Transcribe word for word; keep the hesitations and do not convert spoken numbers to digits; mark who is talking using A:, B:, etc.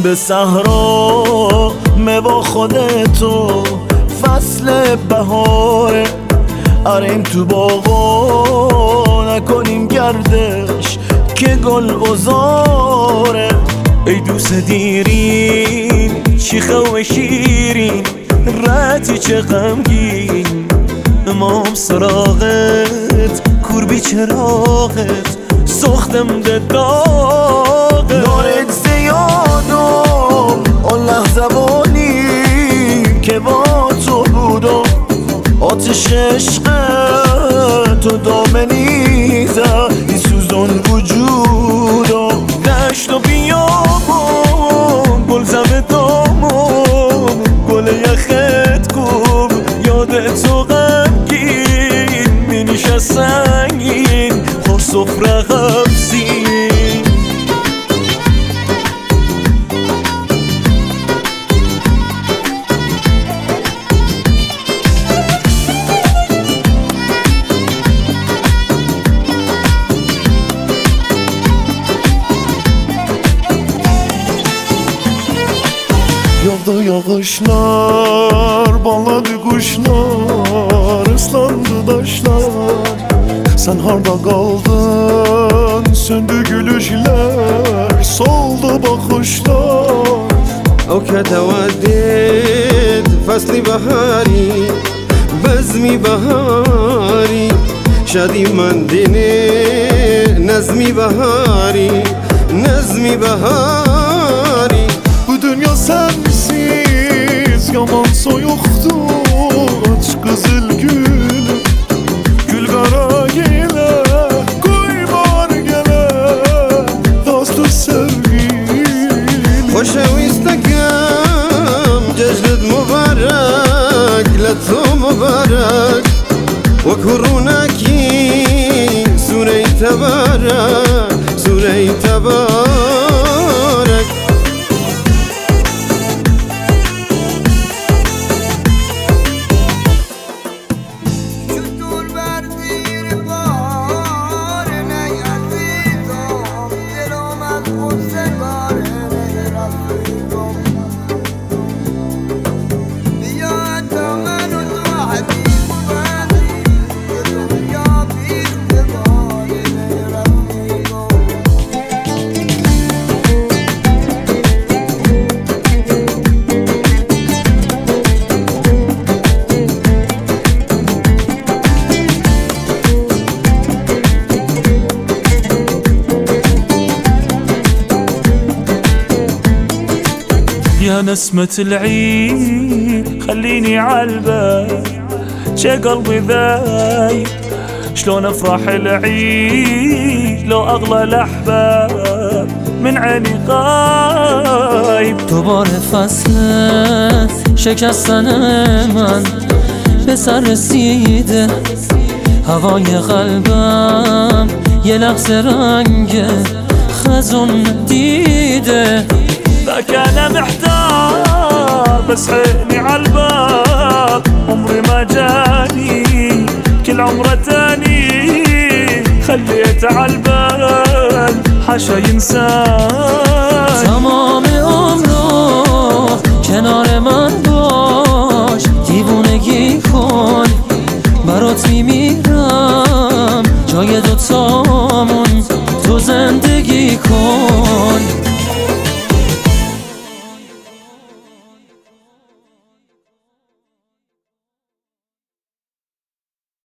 A: به صحرا با خودتو فصل بهاره، اریم تو باغا نکنیم گردش که گل بزاره. ای دوست دیرین شیخه و شیرین رتی چه غمگین، امام سراغت کور بی چراغت سختم ده داغت. دارت زیادم آن لحظه بانی که با تو بودم، آتش عشق تو دامنیزه این سوزان وجودم. دشت و بیابم گل زم دامم گل یخت کن یاد تو غمگین مینیشه سنگین خور سفره غمزین.
B: Yağdı yağışlar, bağladı kuşlar, ıslandı taşlar. Sen harda kaldın, söndü gülüşler, soldu bakışlar.
C: أو كتودد فصل بهاري بزمي بهاري شادي من ديني نزمي بهاري نزمي بهاري.
B: Bu dünya sensiz yaman soyuktu, aç kızıl gül gül kara gele koymar gele dostu sevgilim.
C: خوشويستكم ججلد مبارك لتو مبارك وكروناكي سوري تبارك سوري تبارك.
A: يا نسمة العيد خليني عالبال شي قلبي ذايب، شلون افرح العيد لو اغلى الاحباب من عيني غايب.
D: دوباره فصل شکستن من به سر رسیده، هوای قلبم یه لحظه رنگ خزون دیده.
A: ذاك انا محتار بس عيني عالباب عمري ما جاني كل عمره تاني خليت عالبال حاشا ينساني.
D: تمام عمرو کنار من باش، دیوونگی کن برات میمیرم، جای دوتامون تو زندگی کن.